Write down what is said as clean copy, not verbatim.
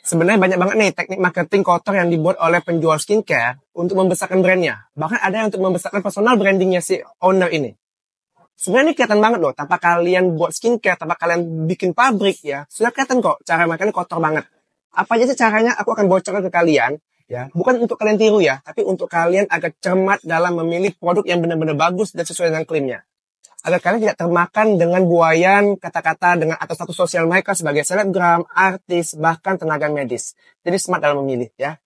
Sebenarnya banyak banget nih teknik marketing kotor yang dibuat oleh penjual skincare untuk membesarkan brandnya. Bahkan ada yang untuk membesarkan personal brandingnya si owner ini. Sebenarnya ini kelihatan banget loh, tanpa kalian buat skincare, tanpa kalian bikin pabrik ya, sudah kelihatan kok cara mereka ini kotor banget. Apa aja sih caranya, aku akan bocorkan ke kalian, ya. Bukan untuk kalian tiru ya, tapi untuk kalian agak cermat dalam memilih produk yang benar-benar bagus dan sesuai dengan klaimnya. Agar kalian tidak termakan dengan buayan kata-kata dengan atau status sosial mereka sebagai selebgram, artis, bahkan tenaga medis. Jadi smart dalam memilih ya.